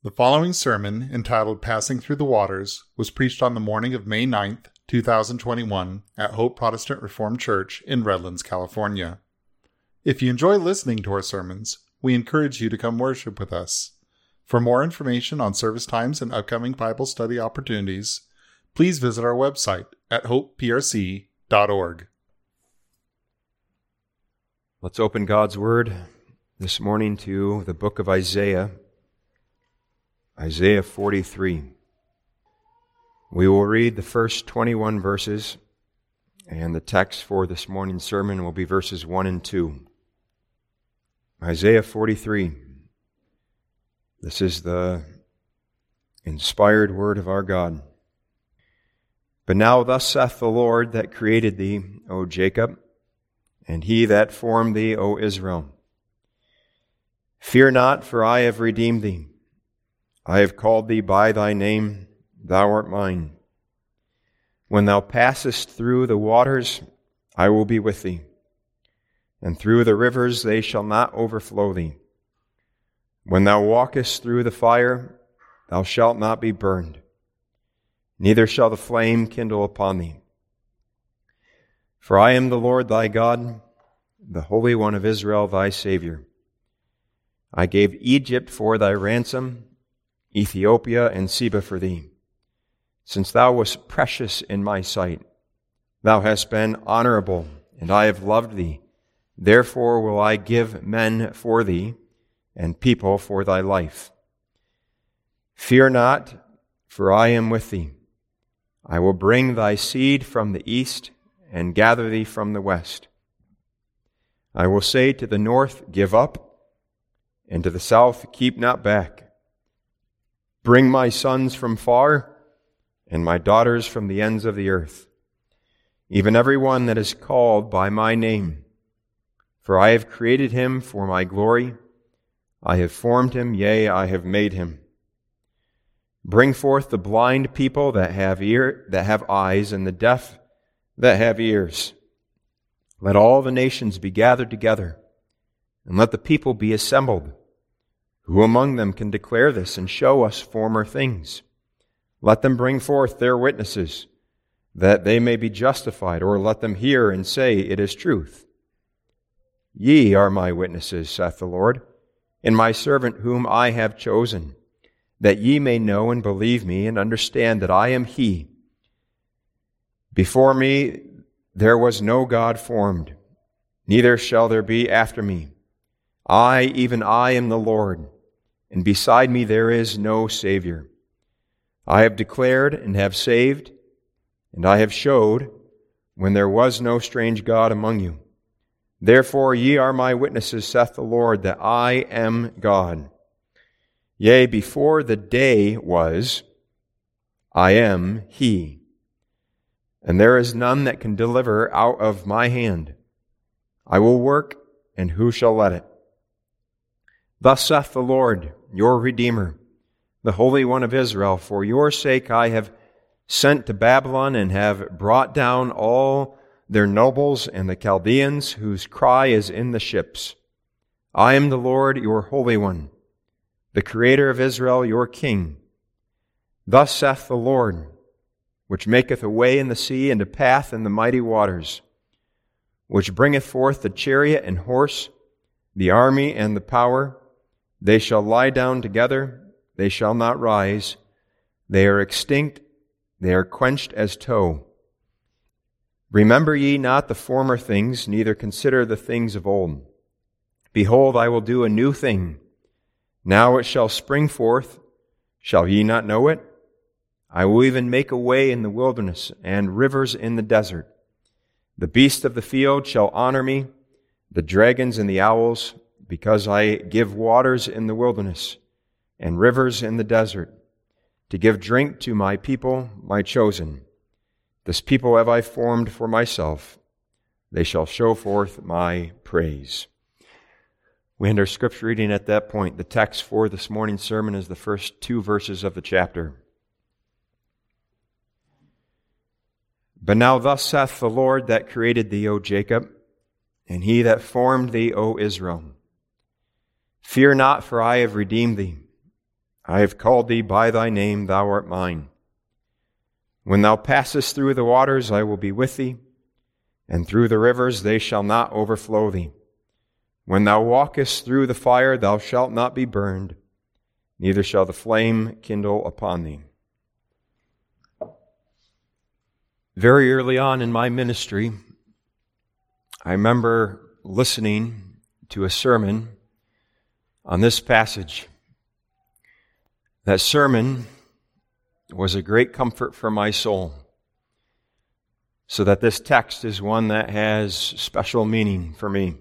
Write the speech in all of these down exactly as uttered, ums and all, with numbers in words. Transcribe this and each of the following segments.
The following sermon, entitled Passing Through the Waters, was preached on the morning of May ninth, two thousand twenty-one, at Hope Protestant Reformed Church in Redlands, California. If you enjoy listening to our sermons, we encourage you to come worship with us. For more information on service times and upcoming Bible study opportunities, please visit our website at hope p r c dot org. Let's open God's Word this morning to the book of Isaiah, Isaiah forty-three. We will read the first twenty-one verses, and the text for this morning's sermon will be verses one and two. Isaiah forty-three. This is the inspired word of our God. But now thus saith the Lord that created thee, O Jacob, and he that formed thee, O Israel. Fear not, for I have redeemed thee. I have called thee by thy name, thou art mine. When thou passest through the waters, I will be with thee, and through the rivers they shall not overflow thee. When thou walkest through the fire, thou shalt not be burned, neither shall the flame kindle upon thee. For I am the Lord thy God, the Holy One of Israel thy Savior. I gave Egypt for thy ransom, Ethiopia and Seba for thee. Since thou wast precious in my sight, thou hast been honorable, and I have loved thee. Therefore will I give men for thee, and people for thy life. Fear not, for I am with thee. I will bring thy seed from the east, and gather thee from the west. I will say to the north, Give up, and to the south, Keep not back. Bring my sons from far, and my daughters from the ends of the earth, even every one that is called by my name. For I have created him for my glory. I have formed him, yea, I have made him. Bring forth the blind people that have ear, that have eyes, and the deaf that have ears. Let all the nations be gathered together, and let the people be assembled. Who among them can declare this and show us former things? Let them bring forth their witnesses, that they may be justified, or let them hear and say, It is truth. Ye are my witnesses, saith the Lord, and my servant whom I have chosen, that ye may know and believe me, and understand that I am He. Before me there was no God formed, neither shall there be after me. I, even I, am the Lord, and beside me there is no Savior. I have declared and have saved, and I have showed when there was no strange God among you. Therefore ye are my witnesses, saith the Lord, that I am God. Yea, before the day was, I am He. And there is none that can deliver out of my hand. I will work, and who shall let it? Thus saith the Lord, your Redeemer, the Holy One of Israel, For your sake I have sent to Babylon, and have brought down all their nobles and the Chaldeans, whose cry is in the ships. I am the Lord, your Holy One, the Creator of Israel, your King. Thus saith the Lord, which maketh a way in the sea, and a path in the mighty waters, which bringeth forth the chariot and horse, the army and the power. They shall lie down together, they shall not rise. They are extinct, they are quenched as tow. Remember ye not the former things, neither consider the things of old. Behold, I will do a new thing. Now it shall spring forth. Shall ye not know it? I will even make a way in the wilderness, and rivers in the desert. The beasts of the field shall honor me, the dragons and the owls, because I give waters in the wilderness, and rivers in the desert, to give drink to my people, my chosen. This people have I formed for myself. They shall show forth my praise. We end our scripture reading at that point. The text for this morning's sermon is the first two verses of the chapter. But now thus saith the Lord that created thee, O Jacob, and he that formed thee, O Israel. Fear not, for I have redeemed thee. I have called thee by thy name, thou art mine. When thou passest through the waters, I will be with thee, and through the rivers, they shall not overflow thee. When thou walkest through the fire, thou shalt not be burned, neither shall the flame kindle upon thee. Very early on in my ministry, I remember listening to a sermon on this passage. That sermon was a great comfort for my soul, so that this text is one that has special meaning for me.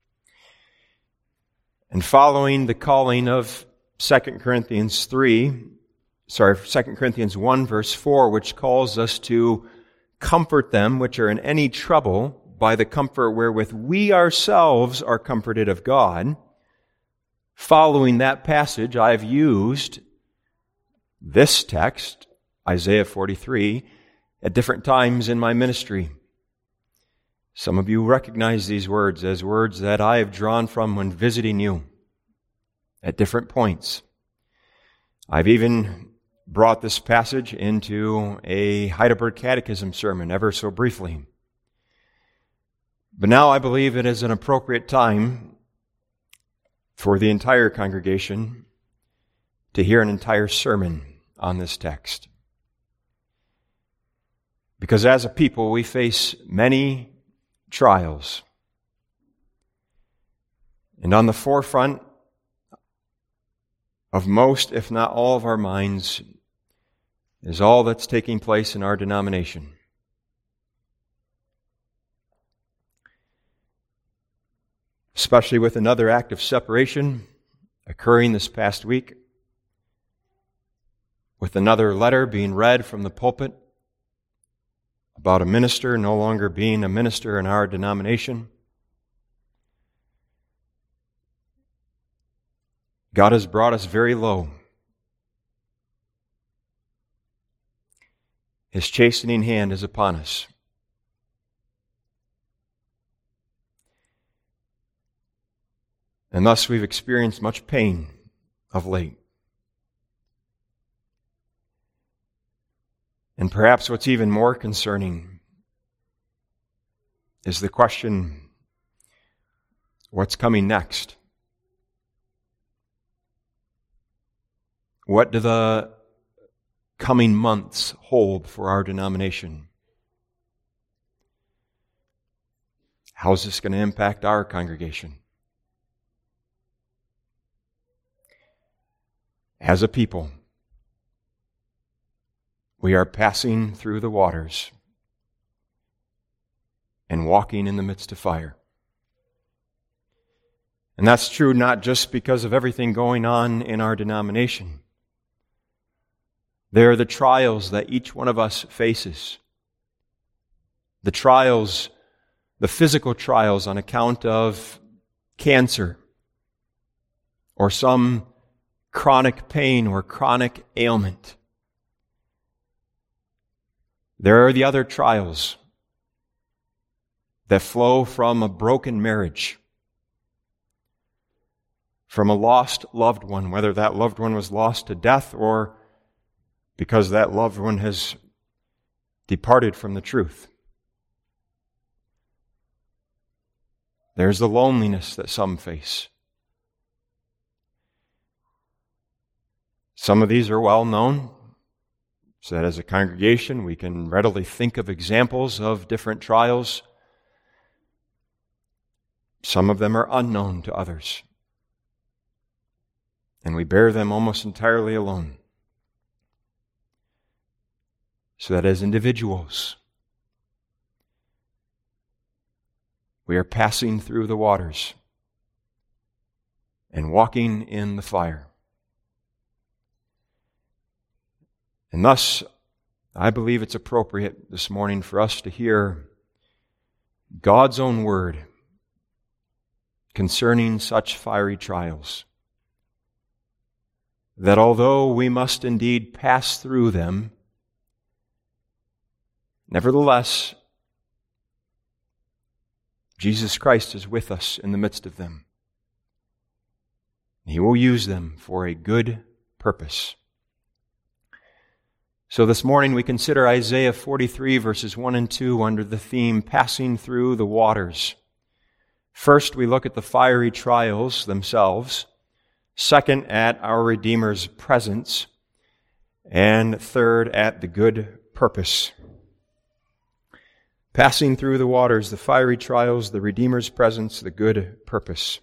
And following the calling of Second Corinthians three, sorry, Second Corinthians one verse four, which calls us to comfort them which are in any trouble by the comfort wherewith we ourselves are comforted of God. Following that passage, I've used this text, Isaiah forty-three, at different times in my ministry. Some of you recognize these words as words that I have drawn from when visiting you at different points. I've even brought this passage into a Heidelberg Catechism sermon ever so briefly. But now I believe it is an appropriate time for the entire congregation to hear an entire sermon on this text. Because as a people, we face many trials. And on the forefront of most, if not all of our minds, is all that's taking place in our denomination. Especially with another act of separation occurring this past week, with another letter being read from the pulpit about a minister no longer being a minister in our denomination. God has brought us very low. His chastening hand is upon us. And thus we've experienced much pain of late. And perhaps what's even more concerning is the question, what's coming next? What do the coming months hold for our denomination? How is this going to impact our congregation? As a people, we are passing through the waters and walking in the midst of fire. And that's true not just because of everything going on in our denomination. There are the trials that each one of us faces. The trials, the physical trials on account of cancer or some chronic pain or chronic ailment. There are the other trials that flow from a broken marriage, from a lost loved one, whether that loved one was lost to death or because that loved one has departed from the truth. There's the loneliness that some face. Some of these are well known, so that as a congregation we can readily think of examples of different trials. Some of them are unknown to others, and we bear them almost entirely alone. So that as individuals, we are passing through the waters and walking in the fire. And thus, I believe it's appropriate this morning for us to hear God's own word concerning such fiery trials. That although we must indeed pass through them, nevertheless, Jesus Christ is with us in the midst of them. He will use them for a good purpose. So this morning we consider Isaiah forty-three, verses one and two, under the theme, Passing Through the Waters. First, we look at the fiery trials themselves. Second, at our Redeemer's presence. And third, at the good purpose. Passing through the waters, the fiery trials, the Redeemer's presence, the good purpose.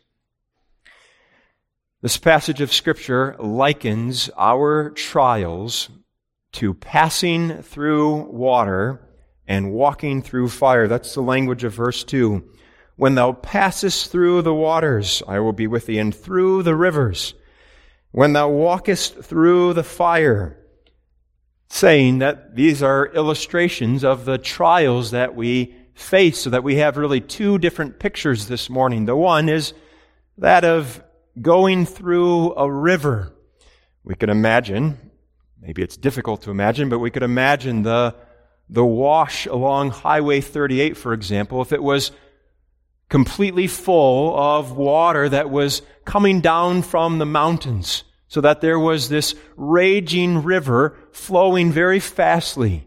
This passage of Scripture likens our trials to passing through water and walking through fire. That's the language of verse two. When thou passest through the waters, I will be with thee, and through the rivers. When thou walkest through the fire. Saying that these are illustrations of the trials that we face, so that we have really two different pictures this morning. The one is that of going through a river. We could imagine, maybe it's difficult to imagine, but we could imagine the, the wash along Highway thirty-eight, for example, if it was completely full of water that was coming down from the mountains, so that there was this raging river flowing very fastly.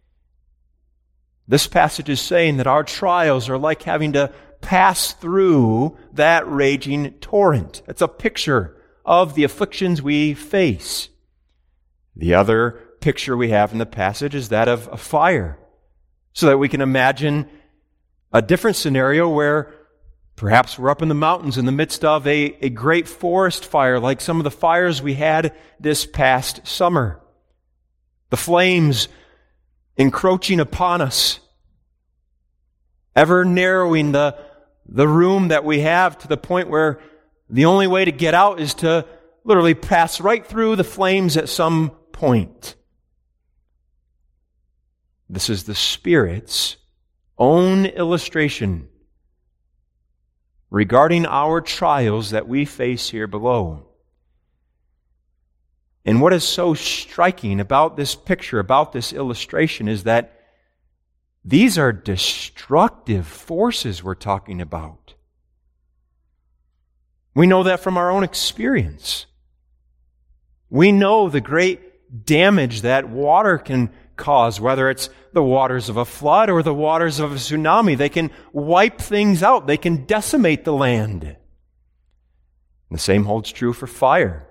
This passage is saying that our trials are like having to pass through that raging torrent. It's a picture of the afflictions we face. The other picture we have in the passage is that of a fire, so that we can imagine a different scenario where perhaps we're up in the mountains in the midst of a, a great forest fire, like some of the fires we had this past summer. The flames encroaching upon us, ever narrowing the, the room that we have to the point where the only way to get out is to literally pass right through the flames at some point. This is the Spirit's own illustration regarding our trials that we face here below. And what is so striking about this picture, about this illustration, is that these are destructive forces we're talking about. We know that from our own experience. We know the great damage that water can cause, whether it's the waters of a flood or the waters of a tsunami. They can wipe things out. They can decimate the land. The same holds true for fire.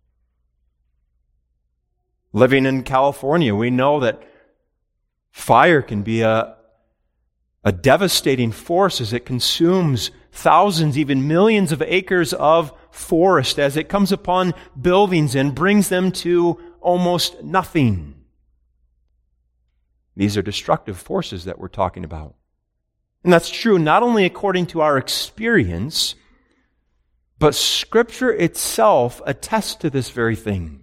Living in California, we know that fire can be a, a devastating force as it consumes thousands, even millions of acres of forest, as it comes upon buildings and brings them to almost nothing. These are destructive forces that we're talking about. And that's true not only according to our experience, but Scripture itself attests to this very thing.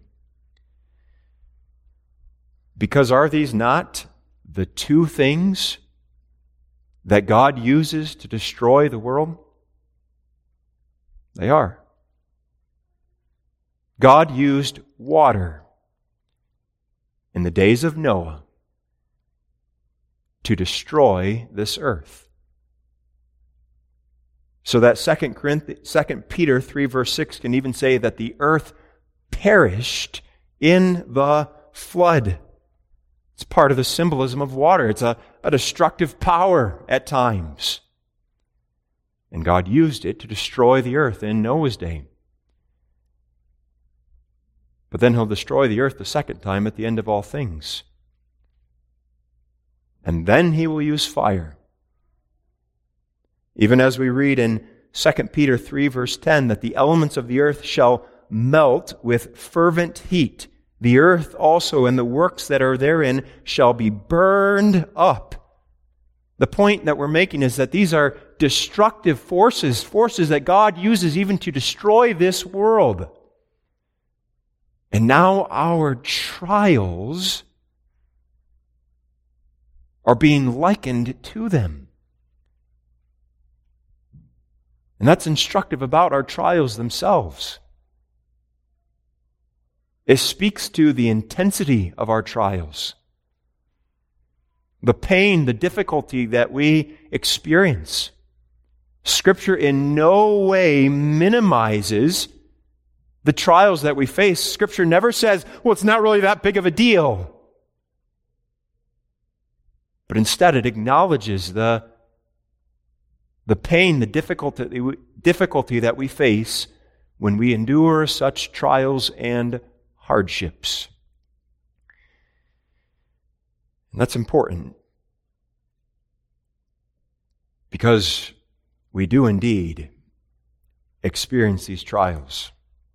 Because are these not the two things that God uses to destroy the world? They are. God used water in the days of Noah to destroy this earth. So that Second Peter three verse six can even say that the earth perished in the flood. It's part of the symbolism of water. It's a, a destructive power at times. And God used it to destroy the earth in Noah's day. But then He'll destroy the earth the second time at the end of all things. And then He will use fire. Even as we read in Second Peter three verse ten, that the elements of the earth shall melt with fervent heat. The earth also and the works that are therein shall be burned up. The point that we're making is that these are destructive forces, forces that God uses even to destroy this world. And now our trials are being likened to them. And that's instructive about our trials themselves. It speaks to the intensity of our trials, the pain, the difficulty that we experience. Scripture in no way minimizes The trials that we face, Scripture never says, well, it's not really that big of a deal. But instead, it acknowledges the, the pain, the difficulty, difficulty that we face when we endure such trials and hardships. And that's important, because we do indeed experience these trials.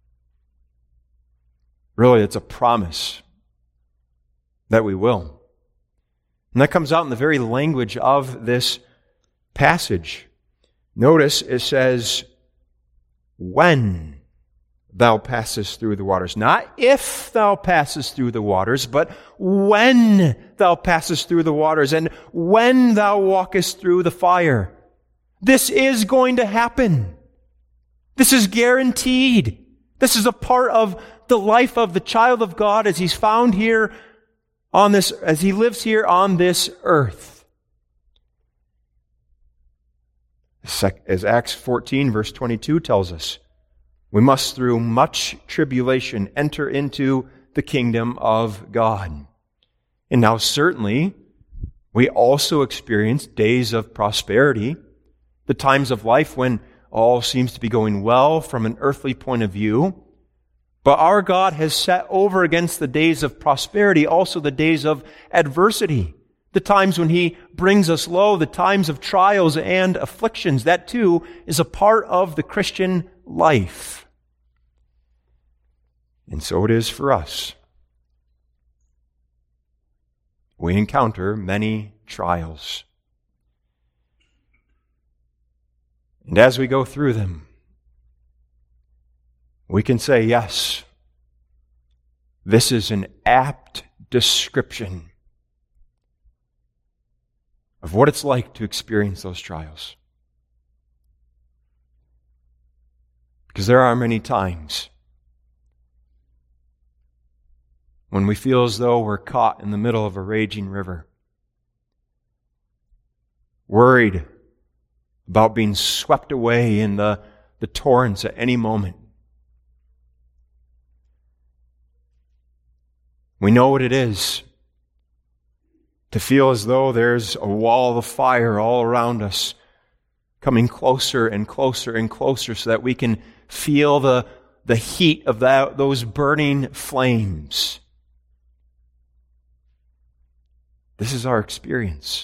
Really, it's a promise that we will. And that comes out in the very language of this passage. Notice it says, when thou passest through the waters. Not if thou passest through the waters, but when thou passest through the waters, and when thou walkest through the fire. This is going to happen. This is guaranteed. This is a part of the life of the child of God as he's found here on this, as he lives here on this earth. As Acts fourteen verse twenty-two tells us, we must through much tribulation enter into the kingdom of God. And now certainly we also experience days of prosperity, the times of life when all seems to be going well from an earthly point of view. But our God has set over against the days of prosperity also the days of adversity, the times when He brings us low, the times of trials and afflictions. That too is a part of the Christian life. And so it is for us. We encounter many trials. And as we go through them, we can say, yes, this is an apt description of what it's like to experience those trials. Because there are many times when we feel as though we're caught in the middle of a raging river, worried about being swept away in the, the torrents at any moment. We know what it is to feel as though there's a wall of fire all around us, coming closer and closer and closer so that we can feel the, the heat of that, those burning flames. This is our experience.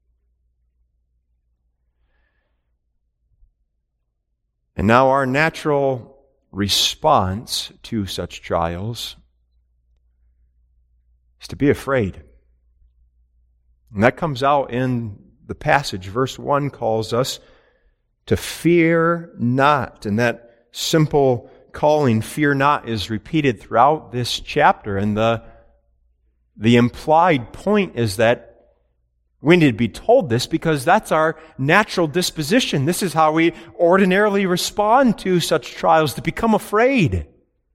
And now our natural response to such trials is to be afraid. And that comes out in the passage. Verse one calls us to fear not. And that simple calling, fear not, is repeated throughout this chapter. And the, the implied point is that we need to be told this because that's our natural disposition. This is how we ordinarily respond to such trials, to become afraid.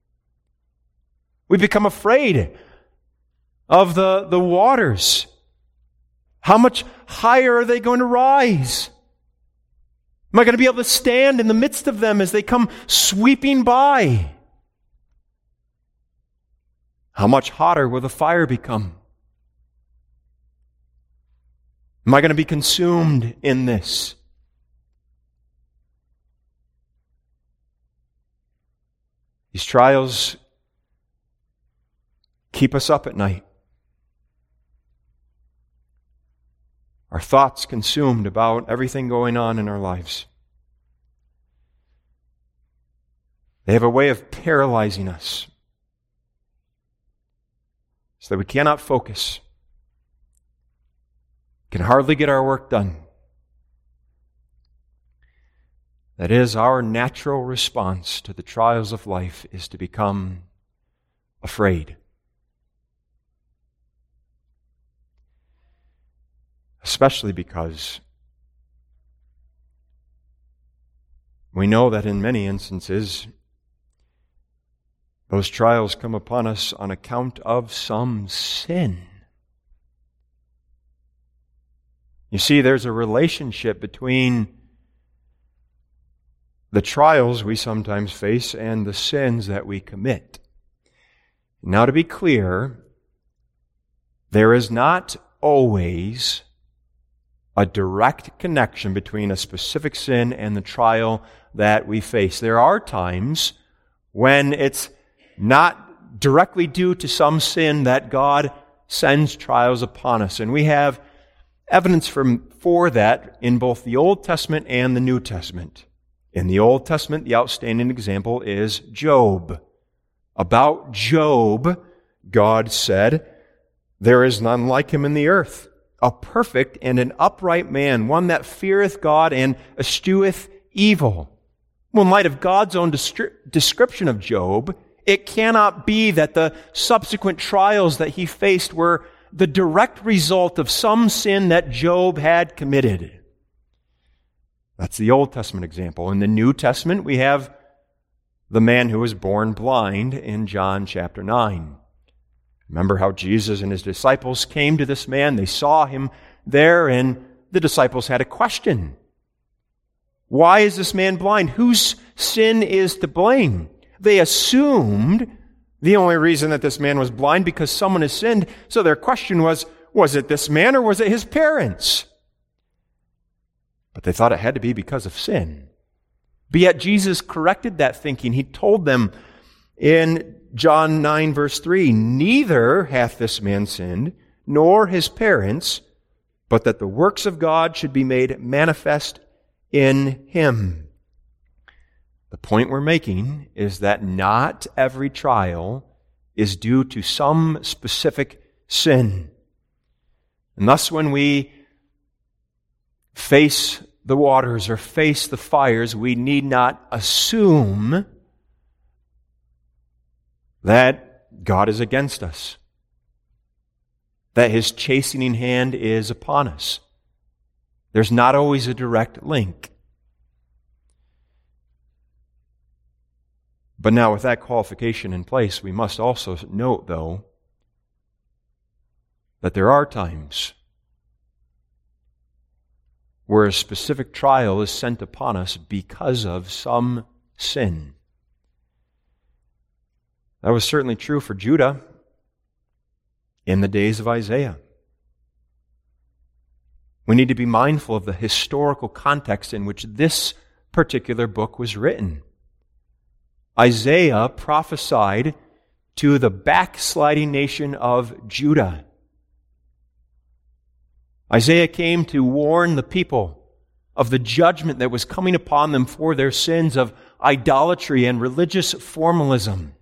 We become afraid of the, the waters. How much higher are they going to rise? Am I going to be able to stand in the midst of them as they come sweeping by? How much hotter will the fire become? Am I going to be consumed in this? These trials keep us up at night. Our thoughts consumed about everything going on in our lives. They have a way of paralyzing us so that we cannot focus, can hardly get our work done. That is, our natural response to the trials of life is to become afraid. Especially because we know that in many instances, those trials come upon us on account of some sin. You see, there's a relationship between the trials we sometimes face and the sins that we commit. Now, to be clear, there is not always a direct connection between a specific sin and the trial that we face. There are times when it's not directly due to some sin that God sends trials upon us. And we have evidence from, for that in both the Old Testament and the New Testament. In the Old Testament, the outstanding example is Job. About Job, God said, "There is none like him in the earth, a perfect and an upright man, one that feareth God and escheweth evil." Well, in light of God's own description of Job, it cannot be that the subsequent trials that he faced were the direct result of some sin that Job had committed. That's the Old Testament example. In the New Testament, we have the man who was born blind in John chapter nine. Remember how Jesus and his disciples came to this man. They saw him there, and the disciples had a question. Why is this man blind? Whose sin is to blame? They assumed the only reason that this man was blind because someone has sinned. So their question was, was it this man or was it his parents? But they thought it had to be because of sin. But yet Jesus corrected that thinking. He told them in John nine verse three, "Neither hath this man sinned, nor his parents, but that the works of God should be made manifest in him." The point we're making is that not every trial is due to some specific sin. And thus when we face the waters or face the fires, we need not assume that God is against us, that His chastening hand is upon us. There's not always a direct link. But now with that qualification in place, we must also note, though, that there are times where a specific trial is sent upon us because of some sin. That was certainly true for Judah in the days of Isaiah. We need to be mindful of the historical context in which this particular book was written. Isaiah prophesied to the backsliding nation of Judah. Isaiah came to warn the people of the judgment that was coming upon them for their sins of idolatry and religious formalism.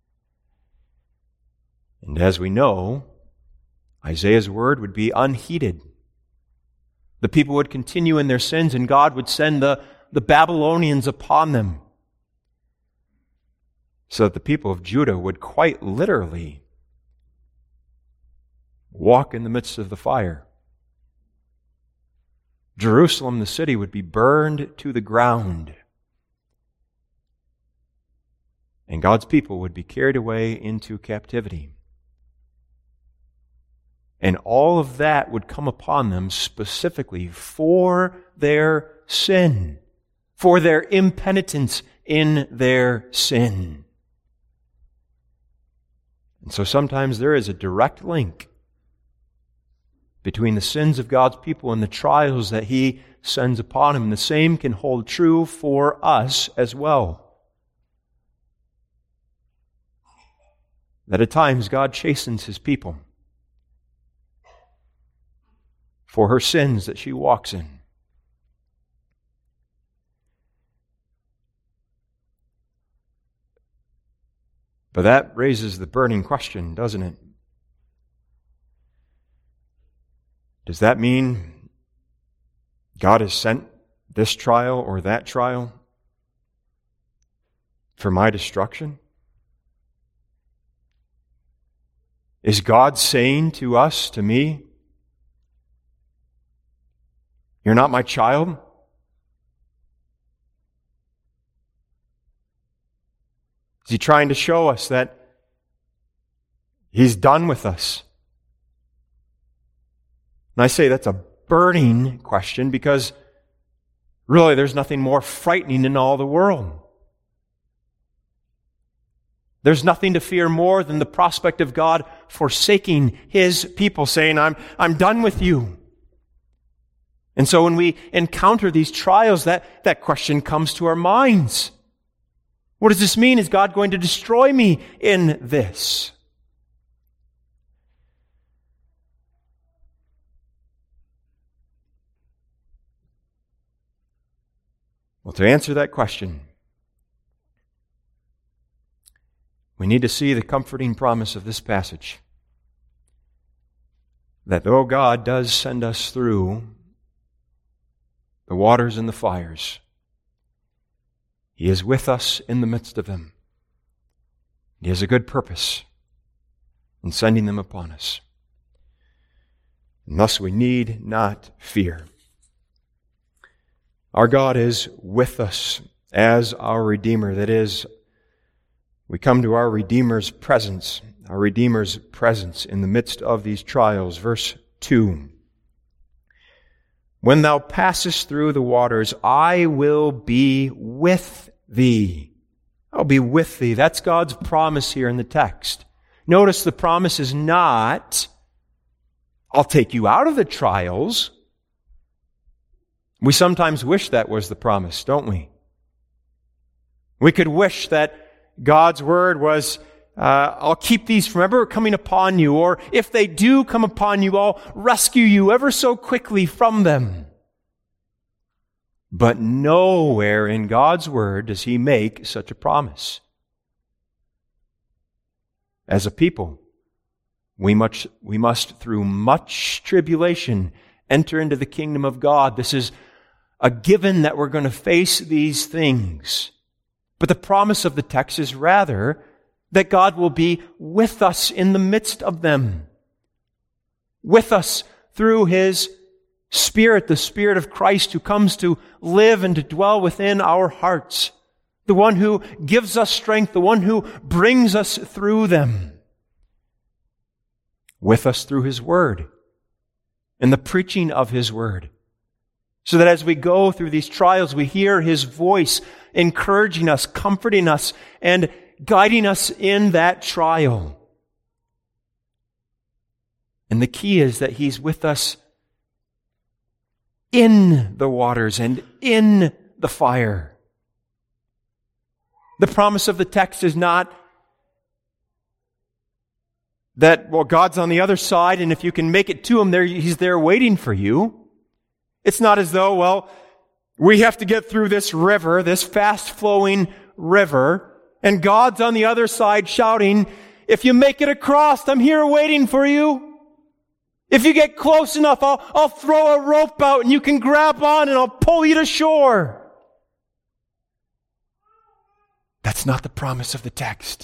And as we know, Isaiah's word would be unheeded. The people would continue in their sins, and God would send the, the Babylonians upon them, so that the people of Judah would quite literally walk in the midst of the fire. Jerusalem, the city, would be burned to the ground. And God's people would be carried away into captivity. And all of that would come upon them specifically for their sin, for their impenitence in their sin. And so sometimes there is a direct link between the sins of God's people and the trials that He sends upon them. The same can hold true for us as well. That at times God chastens His people for her sins that she walks in. But that raises the burning question, doesn't it? Does that mean God has sent this trial or that trial for my destruction? Is God saying to us, to me, "You're not my child"? Is He trying to show us that He's done with us? And I say that's a burning question because Really, there's nothing more frightening in all the world. There's nothing to fear more than the prospect of God forsaking His people, saying, I'm, I'm done with you. And so when we encounter these trials, that, that question comes to our minds. What does this mean? Is God going to destroy me in this? Well, to answer that question, we need to see the comforting promise of this passage. That though God does send us through the waters and the fires, He is with us in the midst of them. He has a good purpose in sending them upon us. And thus we need not fear. Our God is with us as our Redeemer. That is, we come to our Redeemer's presence, our Redeemer's presence in the midst of these trials. Verse two. When thou passest through the waters, I will be with thee. I'll be with thee. That's God's promise here in the text. Notice the promise is not, I'll take you out of the trials. We sometimes wish that was the promise, don't we? We could wish that God's word was, uh, I'll keep these from ever coming upon you, or if they do come upon you, I'll rescue you ever so quickly from them. But nowhere in God's word does He make such a promise. As a people, we must, we must through much tribulation enter into the kingdom of God. This is a given that we're going to face these things. But the promise of the text is rather that God will be with us in the midst of them. With us through His Spirit, the Spirit of Christ who comes to live and to dwell within our hearts. The one who gives us strength, the one who brings us through them. With us through His Word and the preaching of His Word. So that as we go through these trials, we hear His voice encouraging us, comforting us, and guiding us in that trial. And the key is that He's with us in the waters and in the fire. The promise of the text is not that, well, God's on the other side, and if you can make it to Him, there He's there waiting for you. It's not as though, well, we have to get through this river, this fast-flowing river, and God's on the other side shouting, if you make it across, I'm here waiting for you. If you get close enough, I'll, I'll throw a rope out and you can grab on and I'll pull you to shore. That's not the promise of the text.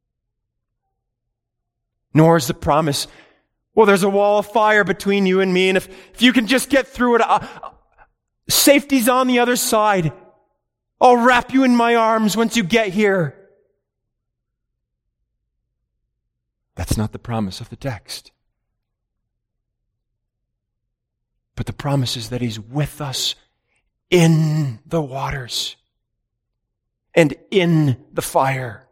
Nor is the promise, well, there's a wall of fire between you and me, and if, if you can just get through it, uh, safety's on the other side. I'll wrap you in my arms once you get here. That's not the promise of the text. But the promise is that He's with us in the waters and in the fire.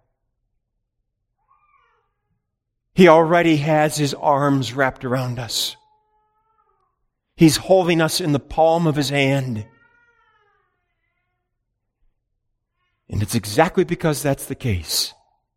He already has His arms wrapped around us. He's holding us in the palm of His hand. And it's exactly because that's the case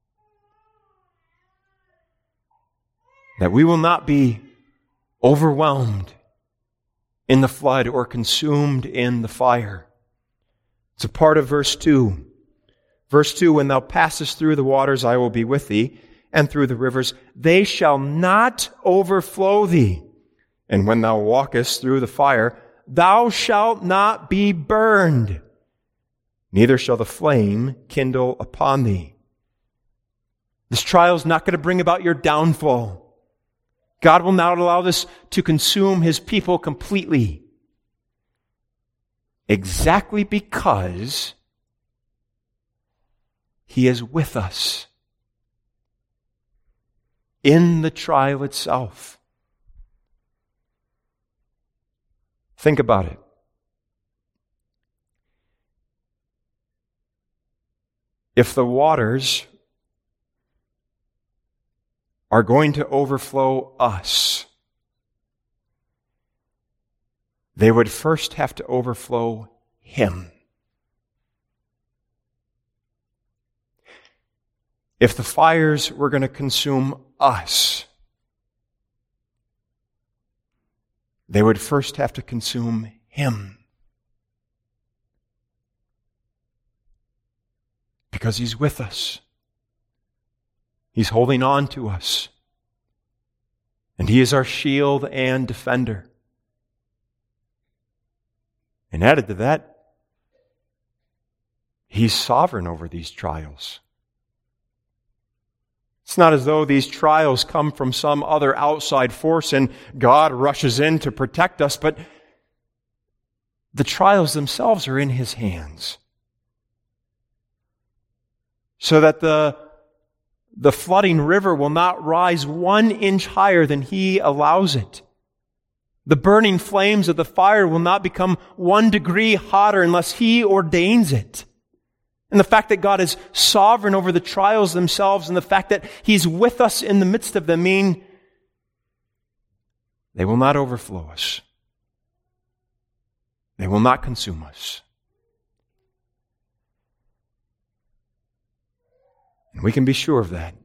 that we will not be overwhelmed in the flood or consumed in the fire. It's a part of verse two. Verse two, when thou passest through the waters, I will be with thee, and through the rivers, they shall not overflow thee. And when thou walkest through the fire, thou shalt not be burned, neither shall the flame kindle upon thee. This trial is not going to bring about your downfall. God will not allow this to consume His people completely. Exactly because He is with us in the trial itself. Think about it. if the waters are going to overflow us, they would first have to overflow Him. If the fires were going to consume us, they would first have to consume Him. Because He's with us. He's holding on to us. And He is our shield and defender. And added to that, He's sovereign over these trials. It's not as though these trials come from some other outside force and God rushes in to protect us, but the trials themselves are in His hands. So that the, the flooding river will not rise one inch higher than He allows it. The burning flames of the fire will not become one degree hotter unless He ordains it. And the fact that God is sovereign over the trials themselves and the fact that He's with us in the midst of them mean they will not overflow us. They will not consume us. And we can be sure of that.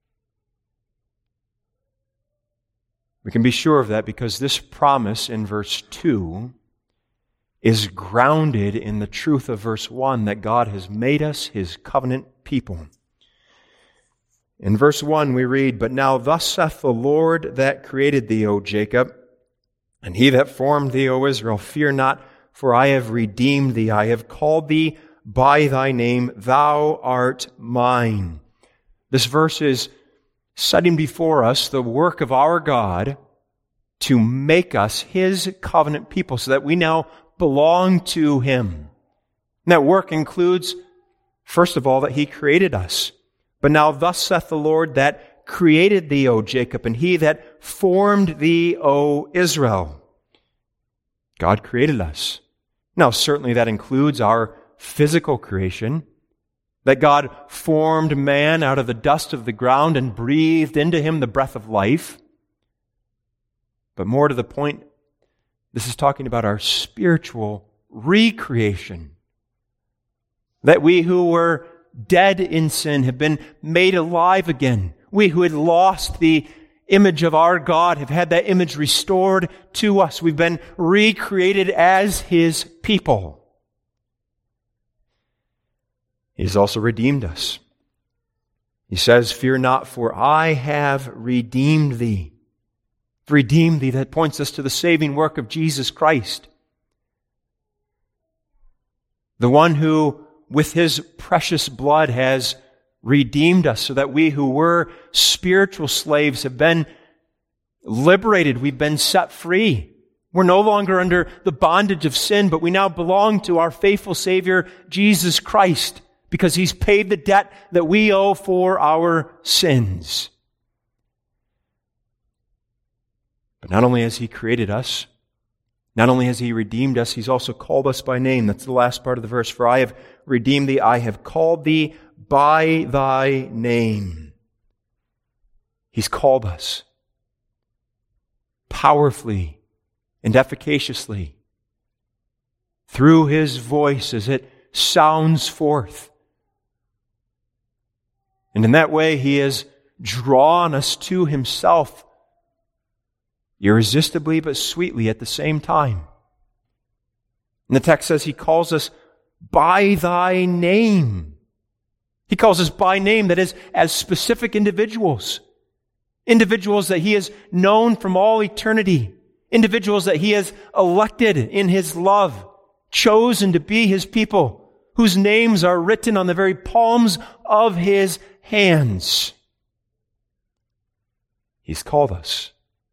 We can be sure of that because this promise in verse two is grounded in the truth of verse one that God has made us His covenant people. In verse one we read, "But now thus saith the Lord that created thee, O Jacob, and He that formed thee, O Israel, fear not, for I have redeemed thee. I have called thee by thy name. Thou art mine." This verse is setting before us the work of our God to make us His covenant people so that we now belong to Him. And that work includes, first of all, that He created us. But now thus saith the Lord that created thee, O Jacob, and He that formed thee, O Israel. God created us. Now, certainly that includes our physical creation, that God formed man out of the dust of the ground and breathed into him the breath of life. But more to the point, this is talking about our spiritual recreation. That we who were dead in sin have been made alive again. We who had lost the image of our God have had that image restored to us. We've been recreated as His people. He has also redeemed us. He says, "Fear not, for I have redeemed thee." Redeemed thee, that points us to the saving work of Jesus Christ. The one who, with His precious blood, has redeemed us so that we who were spiritual slaves have been liberated. We've been set free. We're no longer under the bondage of sin, but we now belong to our faithful Savior, Jesus Christ, because He's paid the debt that we owe for our sins. But not only has He created us, not only has He redeemed us, He's also called us by name. That's the last part of the verse. "For I have redeemed thee, I have called thee by thy name." He's called us powerfully and efficaciously through His voice as it sounds forth. And in that way, He has drawn us to Himself irresistibly but sweetly at the same time. And the text says He calls us by thy name. He calls us by name, that is, as specific individuals. Individuals that He has known from all eternity. Individuals that He has elected in His love, chosen to be His people, whose names are written on the very palms of His hands. He's called us.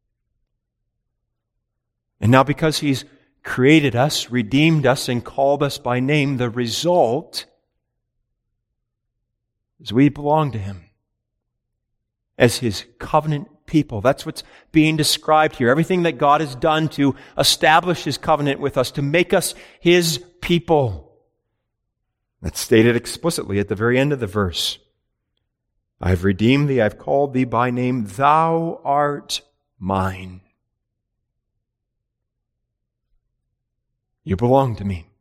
And now because He's created us, redeemed us, and called us by name, the result is we belong to Him as His covenant people. That's what's being described here. Everything that God has done to establish His covenant with us, to make us His people. That's stated explicitly at the very end of the verse. I have redeemed thee, I have called thee by name, thou art mine. You belong to me.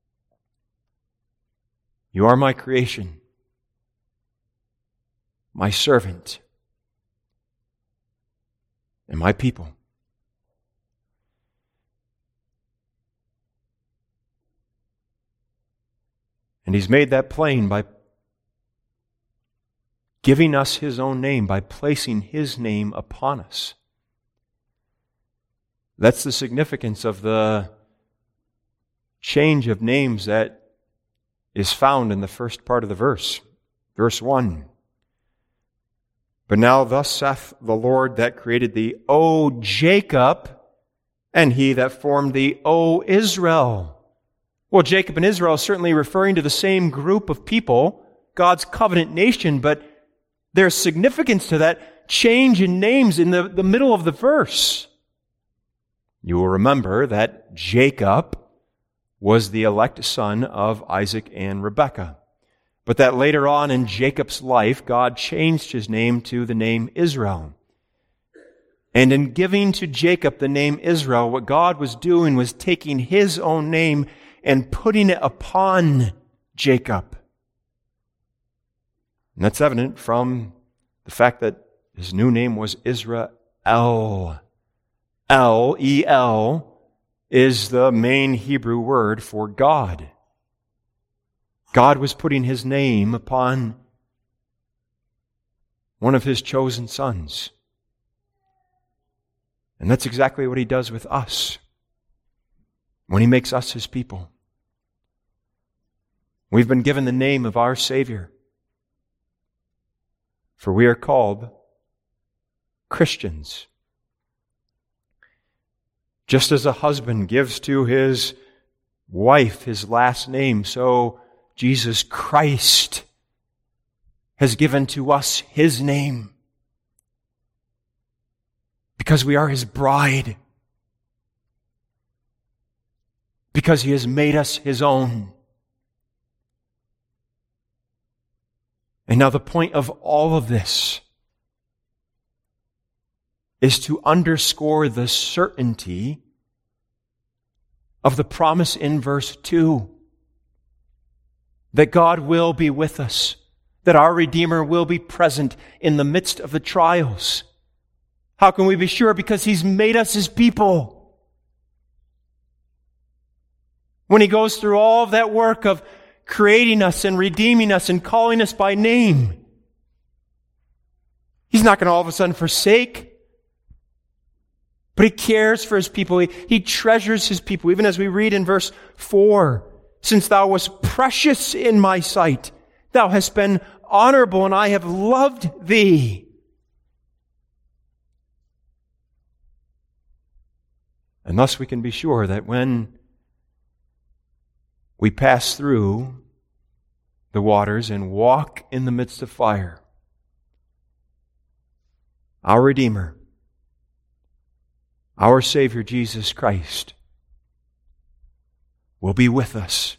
You are my creation, my servant, and my people. And He's made that plain by giving us His own name, by placing His name upon us. That's the significance of the change of names that is found in the first part of the verse. Verse one. But now thus saith the Lord that created thee, O Jacob, and He that formed thee, O Israel. Well, Jacob and Israel is certainly referring to the same group of people, God's covenant nation, but there's significance to that change in names in the, the middle of the verse. You will remember that Jacob was the elect son of Isaac and Rebekah. But that later on in Jacob's life, God changed his name to the name Israel. And in giving to Jacob the name Israel, what God was doing was taking His own name and putting it upon Jacob. And that's evident from the fact that his new name was Israel. El, E L, is the main Hebrew word for God. God was putting His name upon one of His chosen sons. And that's exactly what He does with us when He makes us His people. We've been given the name of our Savior, for we are called Christians. Just as a husband gives to his wife his last name, so Jesus Christ has given to us His name, because we are His bride, because He has made us His own. And now the point of all of this is to underscore the certainty of the promise in verse two, that God will be with us, that our Redeemer will be present in the midst of the trials. How can we be sure? Because He's made us His people. When He goes through all of that work of creating us and redeeming us and calling us by name, He's not going to all of a sudden forsake. But He cares for His people. He, he treasures His people. Even as we read in verse four, since thou wast precious in my sight, thou hast been honorable, and I have loved thee. And thus we can be sure that when we pass through the waters and walk in the midst of fire, our Redeemer, our Savior Jesus Christ, will be with us.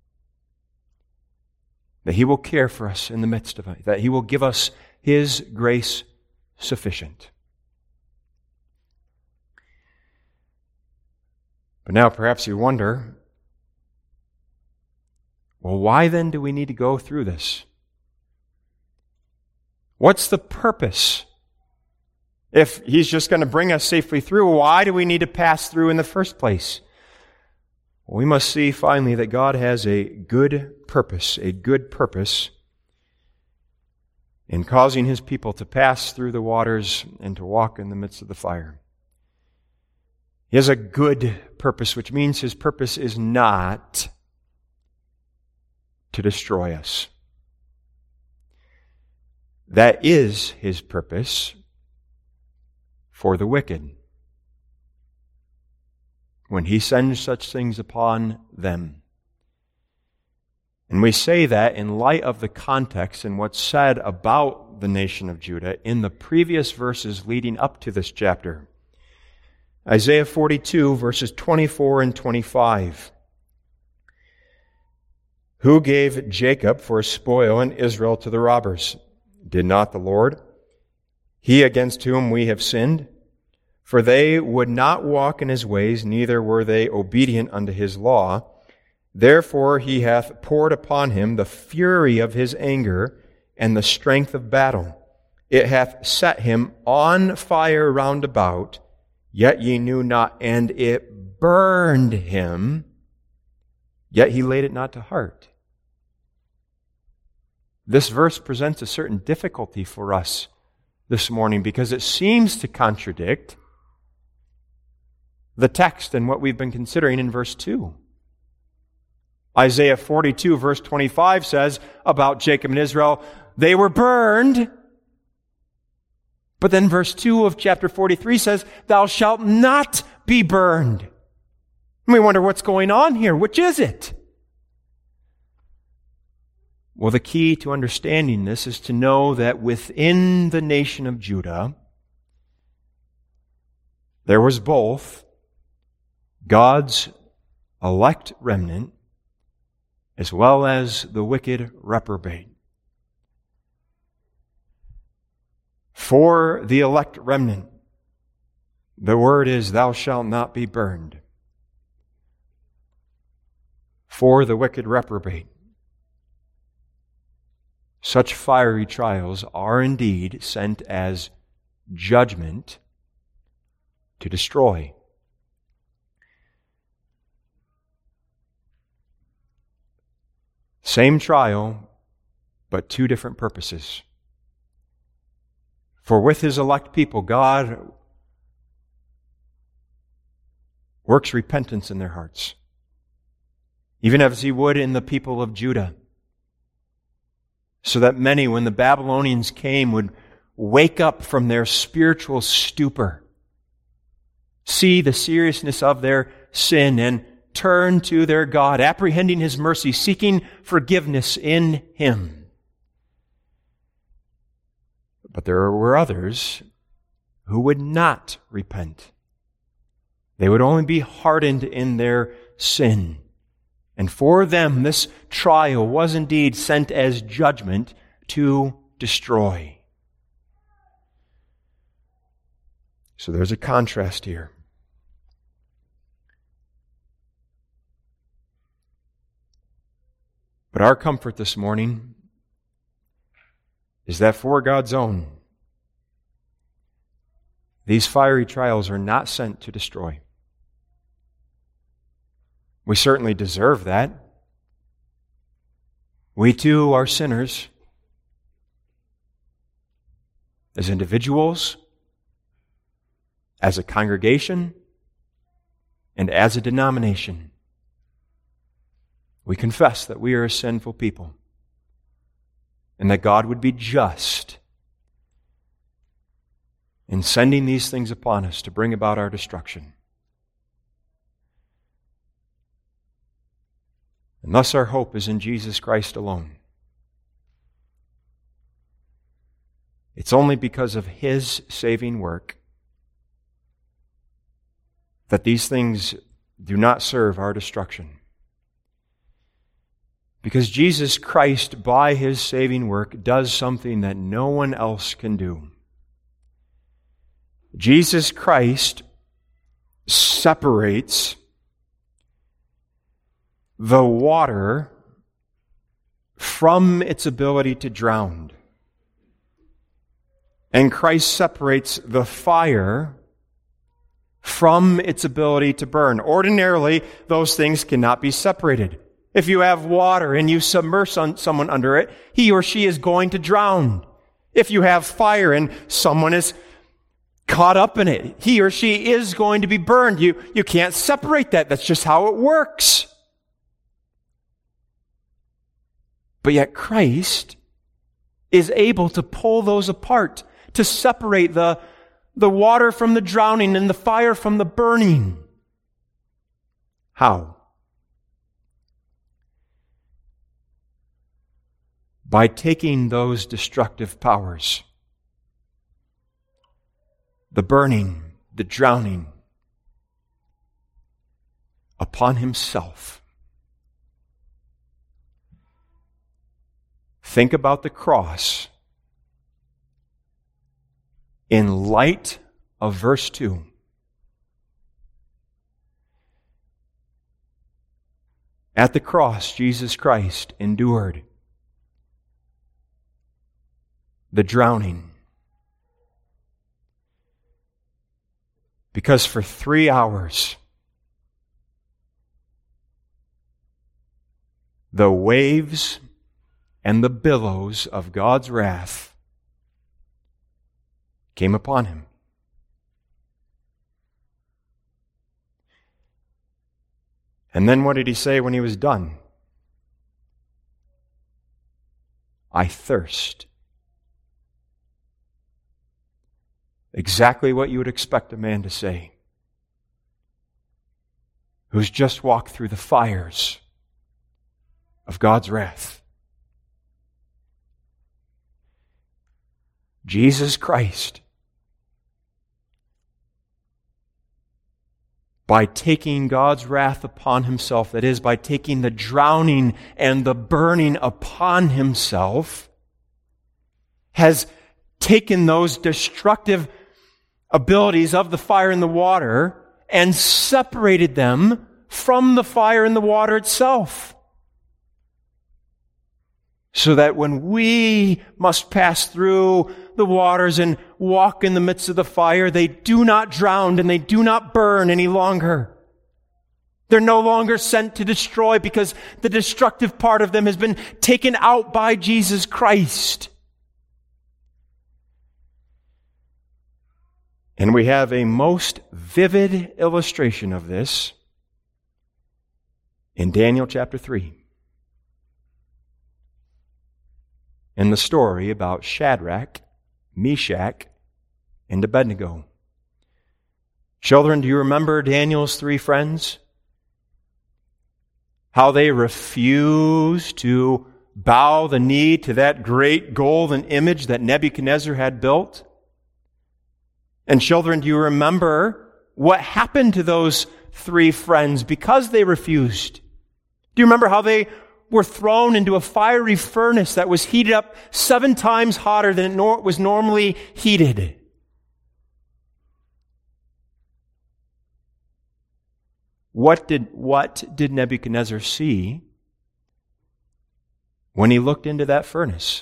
That He will care for us in the midst of it. That He will give us His grace sufficient. But now perhaps you wonder, well, why then do we need to go through this? What's the purpose? If He's just going to bring us safely through, why do we need to pass through in the first place? Well, we must see finally that God has a good purpose, a good purpose in causing His people to pass through the waters and to walk in the midst of the fire. He has a good purpose, which means His purpose is not to destroy us. That is His purpose for the wicked, when He sends such things upon them. And we say that in light of the context and what's said about the nation of Judah in the previous verses leading up to this chapter. Isaiah forty-two, verses twenty-four and twenty-five. Who gave Jacob for a spoil and Israel to the robbers? Did not the Lord? He against whom we have sinned? For they would not walk in his ways, neither were they obedient unto his law. Therefore he hath poured upon him the fury of his anger and the strength of battle. It hath set him on fire round about, yet ye knew not, and it burned him, yet he laid it not to heart. This verse presents a certain difficulty for us this morning because it seems to contradict the text and what we've been considering in verse two. Isaiah forty-two, verse twenty-five says about Jacob and Israel, they were burned. But then verse two of chapter forty-three says, thou shalt not be burned. And we wonder what's going on here. Which is it? Well, the key to understanding this is to know that within the nation of Judah, there was both God's elect remnant as well as the wicked reprobate. For the elect remnant, the word is, thou shalt not be burned. For the wicked reprobate, such fiery trials are indeed sent as judgment to destroy. Same trial, but two different purposes. For with his elect people, God works repentance in their hearts, even as he would in the people of Judah, so that many, when the Babylonians came, would wake up from their spiritual stupor, see the seriousness of their sin, and turn to their God, apprehending his mercy, seeking forgiveness in him. But there were others who would not repent. They would only be hardened in their sin. And for them, this trial was indeed sent as judgment to destroy. So there's a contrast here. But our comfort this morning is that for God's own, these fiery trials are not sent to destroy. We certainly deserve that. We too are sinners as individuals, as a congregation, and as a denomination. We confess that we are a sinful people and that God would be just in sending these things upon us to bring about our destruction. And thus our hope is in Jesus Christ alone. It's only because of his saving work that these things do not serve our destruction. Because Jesus Christ, by his saving work, does something that no one else can do. Jesus Christ separates the water from its ability to drown. And Christ separates the fire from its ability to burn. Ordinarily, those things cannot be separated. If you have water and you submerge someone under it, he or she is going to drown. If you have fire and someone is caught up in it, he or she is going to be burned. You, you can't separate that. That's just how it works. But yet Christ is able to pull those apart, to separate the, the water from the drowning and the fire from the burning. How? By taking those destructive powers, the burning, the drowning, upon himself. think about the cross in light of verse two. At the cross, Jesus Christ endured the drowning. Because for three hours, the waves and the billows of God's wrath came upon him. And then what did he say when he was done? I thirst. Exactly what you would expect a man to say who's just walked through the fires of God's wrath. Jesus Christ, by taking God's wrath upon himself, that is, by taking the drowning and the burning upon himself, has taken those destructive abilities of the fire and the water and separated them from the fire and the water itself. So that when we must pass through the waters and walk in the midst of the fire, they do not drown and they do not burn any longer. They're no longer sent to destroy because the destructive part of them has been taken out by Jesus Christ. And we have a most vivid illustration of this in Daniel chapter three. In the story about Shadrach, Meshach, and Abednego. Children, do you remember Daniel's three friends? How they refused to bow the knee to that great golden image that Nebuchadnezzar had built? And children, do you remember what happened to those three friends because they refused? Do you remember how they were thrown into a fiery furnace that was heated up seven times hotter than it nor- was normally heated? What did, what did Nebuchadnezzar see when he looked into that furnace?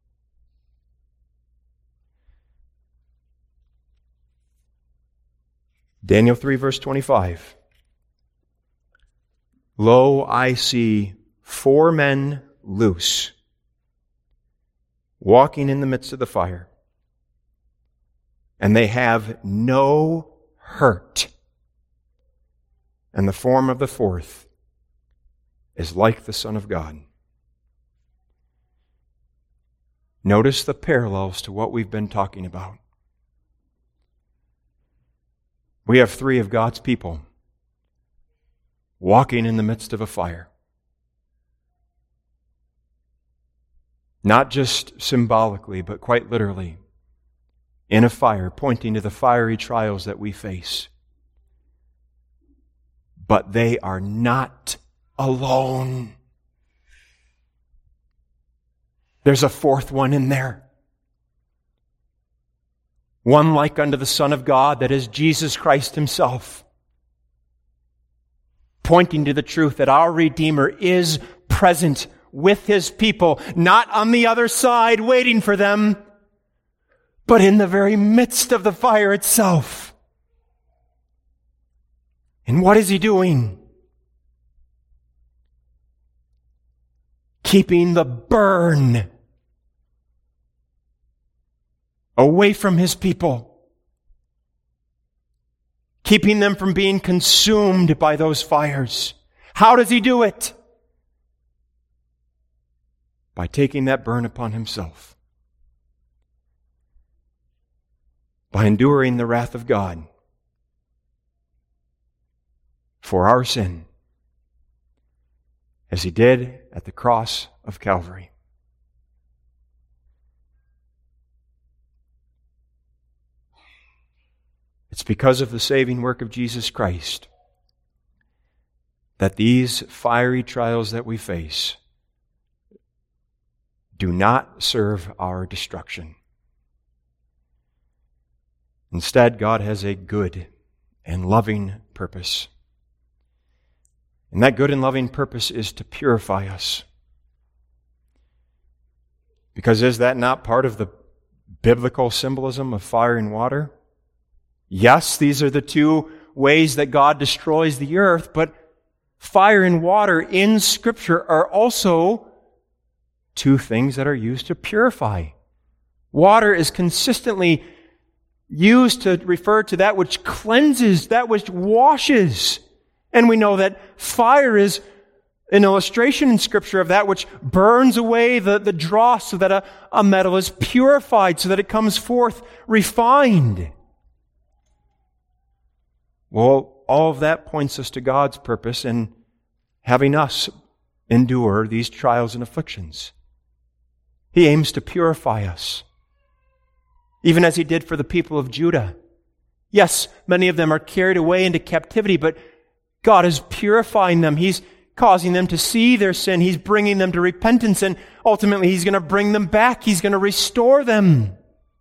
Daniel three, verse twenty-five. Lo, I see four men loose, walking in the midst of the fire, and they have no hurt. And the form of the fourth is like the Son of God. Notice the parallels to what we've been talking about. We have three of God's people walking in the midst of a fire. Not just symbolically, but quite literally, in a fire, pointing to the fiery trials that we face. But they are not alone. There's a fourth one in there. One like unto the Son of God, that is Jesus Christ himself. Pointing to the truth that our Redeemer is present with his people, not on the other side waiting for them, but in the very midst of the fire itself. And what is he doing? Keeping the burn away from his people. Keeping them from being consumed by those fires. How does he do it? By taking that burn upon himself. By enduring the wrath of God for our sin, as he did at the cross of Calvary. It's because of the saving work of Jesus Christ that these fiery trials that we face do not serve our destruction. Instead, God has a good and loving purpose. And that good and loving purpose is to purify us. Because is that not part of the biblical symbolism of fire and water? Yes, these are the two ways that God destroys the earth, but fire and water in Scripture are also two things that are used to purify. Water is consistently used to refer to that which cleanses, that which washes. And we know that fire is an illustration in Scripture of that which burns away the, the dross so that a, a metal is purified, so that it comes forth refined. Well, all of that points us to God's purpose in having us endure these trials and afflictions. He aims to purify us, even as He did for the people of Judah. Yes, many of them are carried away into captivity, but God is purifying them. He's causing them to see their sin. He's bringing them to repentance, and ultimately He's going to bring them back. He's going to restore them.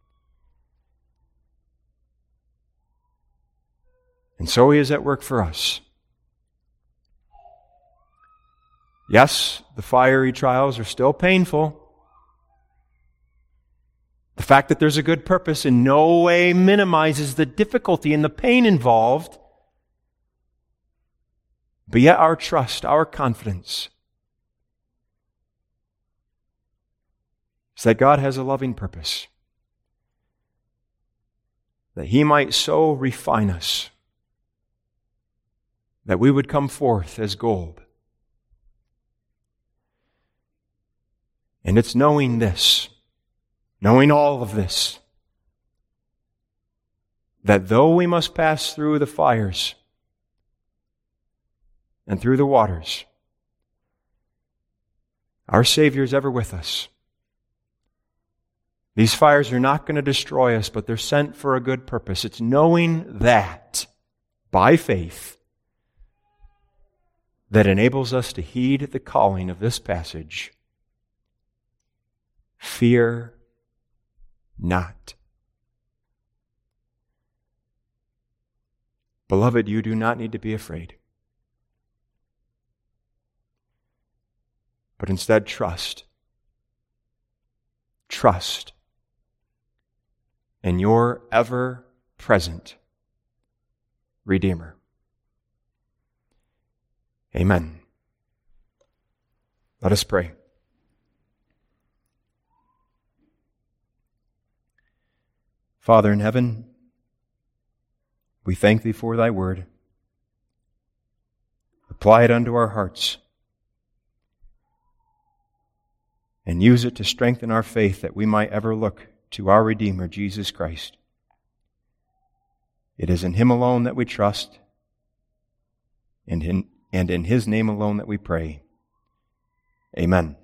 And so He is at work for us. Yes, the fiery trials are still painful. The fact that there's a good purpose in no way minimizes the difficulty and the pain involved. But yet our trust, our confidence is that God has a loving purpose, that He might so refine us that we would come forth as gold. And it's knowing this, knowing all of this, that though we must pass through the fires and through the waters, our Savior is ever with us. These fires are not going to destroy us, but they're sent for a good purpose. It's knowing that, by faith, that enables us to heed the calling of this passage. Fear not. Beloved, you do not need to be afraid, but instead trust. Trust in your ever-present Redeemer. Amen. Let us pray. Father in heaven, we thank Thee for Thy word. Apply it unto our hearts and use it to strengthen our faith that we might ever look to our Redeemer, Jesus Christ. It is in Him alone that we trust, and in, and in His name alone that we pray. Amen.